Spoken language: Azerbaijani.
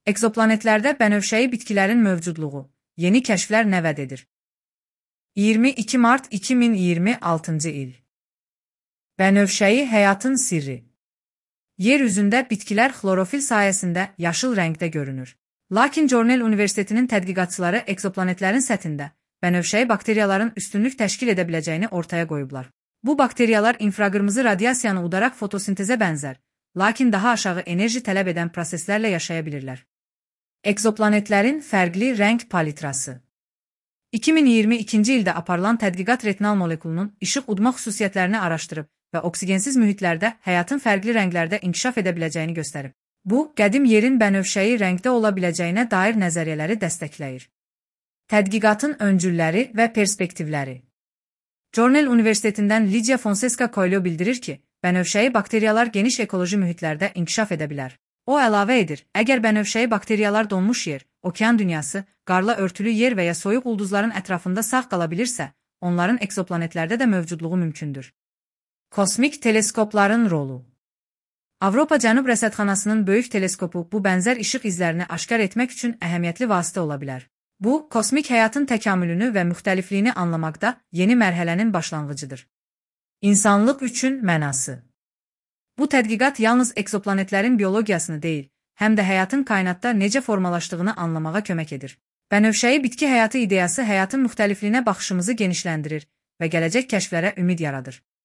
Ekzoplanetlərdə bənövşəyi bitkilərin mövcudluğu, yeni kəşflər nə vəd edir? 22 mart 2026-cı il. Bənövşəyi həyatın sirri. Yer üzündə bitkilər xlorofil sayəsində yaşıl rəngdə görünür. Lakin Cornell Universitetinin tədqiqatçıları ekzoplanetlərin səthində bənövşəyi bakteriyaların üstünlük təşkil edə biləcəyini ortaya qoyublar. Bu bakteriyalar infraqırmızı radiasiyanı udaraq fotosintezə bənzər, lakin daha aşağı enerji tələb edən proseslərlə yaşaya bilirlər. Ekzoplanetlərin fərqli rəng palitrası. 2022-ci ildə aparılan tədqiqat retinal molekulunun işıq udma xüsusiyyətlərini araşdırıb və oksigensiz mühitlərdə həyatın fərqli rənglərdə inkişaf edə biləcəyini göstərib. Bu, qədim yerin bənövşəyi rəngdə ola biləcəyinə dair nəzəriyyələri dəstəkləyir. Tədqiqatın öncülləri və perspektivləri. Cornell Universitetindən Lidia Fonseca-Coelho bildirir ki, bənövşəyi bakteriyalar geniş ekoloji mühitlərdə inkişaf edə bilər. O əlavə edir, əgər bənövşəyi bakteriyalar donmuş yer, okean dünyası, qarla örtülü yer və ya soyuq ulduzların ətrafında sağ qala bilirsə, onların ekzoplanetlərdə də mövcudluğu mümkündür. Kosmik teleskopların rolu. Avropa Cənub Rəsədxanasının böyük teleskopu bu bənzər işıq izlərini aşkar etmək üçün əhəmiyyətli vasitə ola bilər. Bu, kosmik həyatın təkamülünü və müxtəlifliyini anlamaqda yeni mərhələnin başlanğıcıdır. İnsanlıq üçün mənası. Bu tədqiqat yalnız ekzoplanetlərin biologiyasını deyil, həm də həyatın kainatda necə formalaşdığını anlamağa kömək edir. Bənövşəyi bitki həyatı ideyası həyatın müxtəlifliyinə baxışımızı genişləndirir və gələcək kəşflərə ümid yaradır.